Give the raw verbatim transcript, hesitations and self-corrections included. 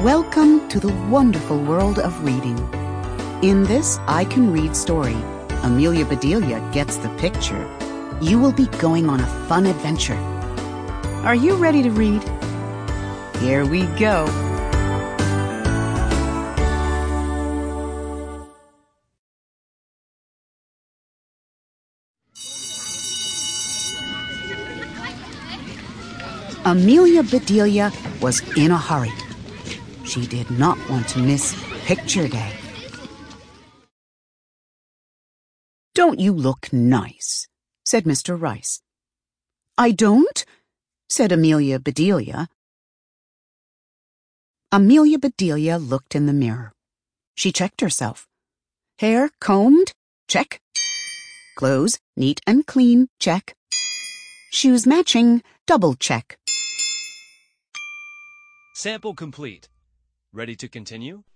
Welcome to the wonderful world of reading. In this I Can Read story, Amelia Bedelia gets the picture. You will be going on a fun adventure. Are you ready to read? Here we go. Amelia Bedelia was in a hurry. She did not want to miss Picture Day. "Don't you look nice?" said Mister Rice. "I don't," said Amelia Bedelia. Amelia Bedelia looked in the mirror. She checked herself. Hair combed? Check. Clothes neat and clean? Check. Shoes matching? Double check. Sample complete. Ready to continue?